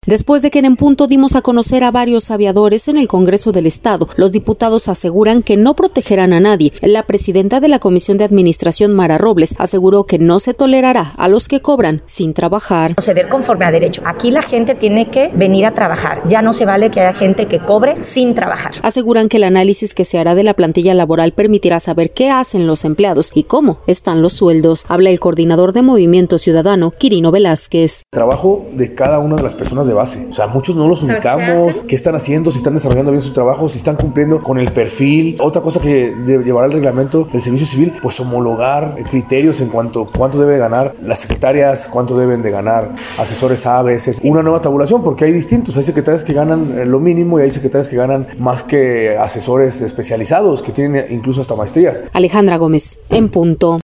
Después de que en punto dimos a conocer a varios aviadores en el Congreso del Estado, los diputados aseguran que no protegerán a nadie. La presidenta de la Comisión de Administración, Mara Robles, aseguró que no se tolerará a los que cobran sin trabajar. Proceder conforme a derecho. Aquí la gente tiene que venir a trabajar. Ya no se vale que haya gente que cobre sin trabajar. Aseguran que el análisis que se hará de la plantilla laboral permitirá saber qué hacen los empleados y cómo están los sueldos. Habla el coordinador de Movimiento Ciudadano, Quirino Velázquez. Trabajo de cada una de las personas de base. O sea, muchos no los ubicamos, qué están haciendo, si están desarrollando bien su trabajo, si están cumpliendo con el perfil. Otra cosa que llevará el reglamento del servicio civil, pues homologar criterios en cuanto cuánto debe ganar las secretarias, cuánto deben de ganar asesores A, veces. Una nueva tabulación, porque hay distintos. Hay secretarias que ganan lo mínimo y hay secretarias que ganan más que asesores especializados, que tienen incluso hasta maestrías. Alejandra Gómez, en punto.